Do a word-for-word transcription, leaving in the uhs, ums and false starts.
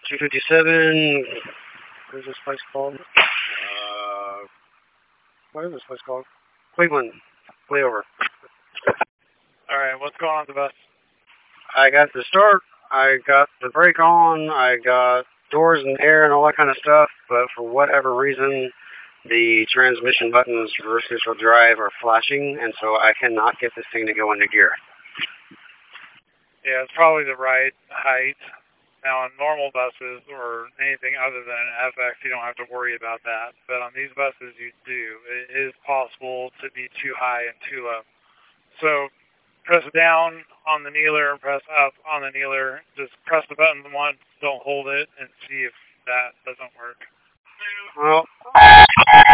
two fifty-seven, what is this place called? Uh, what is this place called? Cleveland, way over. Alright, what's going on with the bus? I got the start, I got the brake on, I got doors in the air and all that kind of stuff, but for whatever reason, the transmission buttons for reverse neutral drive are flashing, and so I cannot get this thing to go into gear. Yeah, it's probably the right height. Now, on normal buses or anything other than an F X, you don't have to worry about that. But on these buses, you do. It is possible to be too high and too low. So press down on the kneeler and press up on the kneeler. Just press the button once, don't hold it, and see if that doesn't work. Well,